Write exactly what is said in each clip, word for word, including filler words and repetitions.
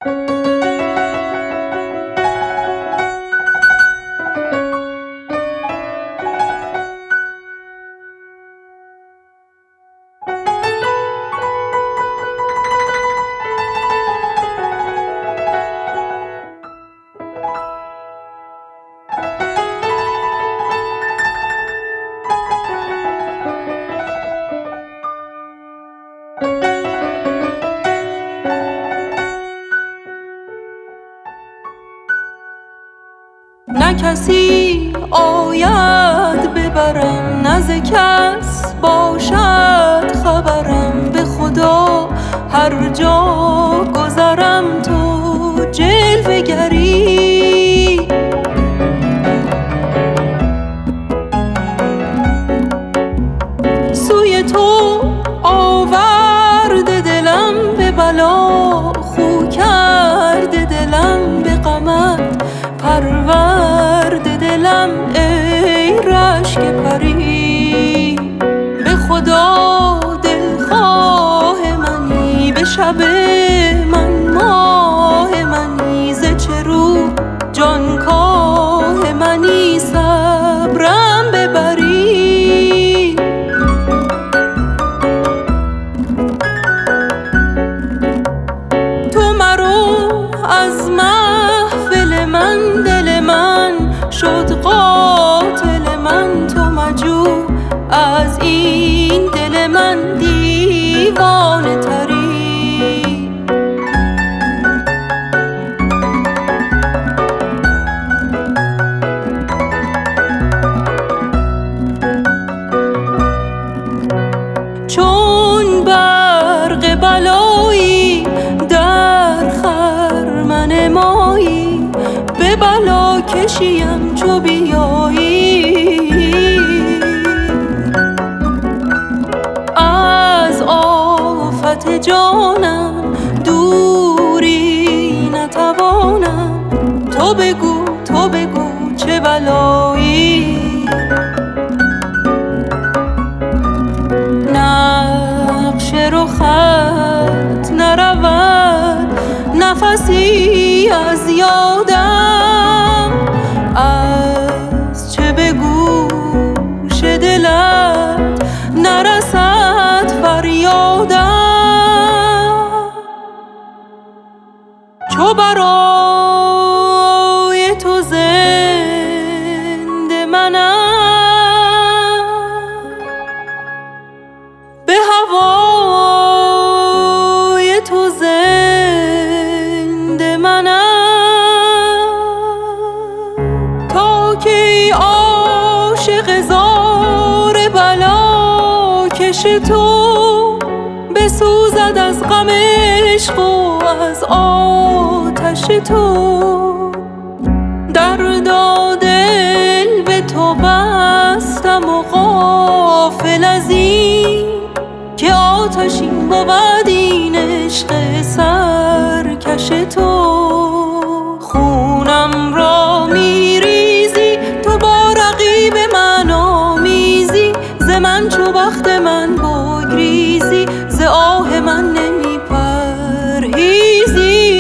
نه کسی آید ببرم، نه ز کس باشد خبرم. به خدا هر جا گذرم تو جلوه گری. سوی تو آورده دلم به بلا، خو کرده دلم به غمت پرورده دلم ای رشک پری. به خدا دلخواه منی، به شب من ماه منی. ز چه رو جانکاه منی، صبرم ببری. تو مرو از محفل من، دل من شد قاتل من. تو مجو از این دل من دیوانه تری. چون برق بلایی در خرمن مایی، به بلا کشیم چو بیایی. از آفت جانم دوری نتوانم. تو بگو تو بگو چه بلایی. نقش رخت نرود نفسی از یادم. از چه به گوش دلت نرسد فریادم. چو برای تو زنده منم، به هوای تو زنده منم. تا که عاشق زار بلا کش تو، بسوزد از غم عشق و از آتش تو. دردا دل به تو بستم و غافل از این که آتشین بود این عشق سرکش تو. خونم را میریزی تو با رقیب من آمیزی. ز من چو بخت من بگریزی، ز آه من نمی پرهیزی.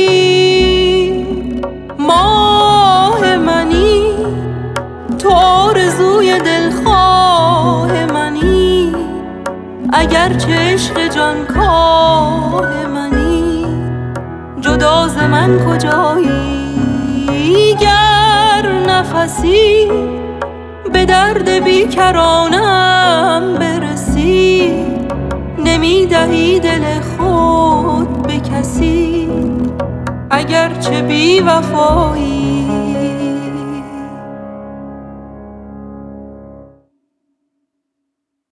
ماه منی تو، آرزوی دلخواه منی. اگر چه عشق جانکاه منی، جدا ز من کجایی. گر نفسی به درد بیکرانم برسی، نمی دهی دل خود به کسی. اگر چه بی وفایی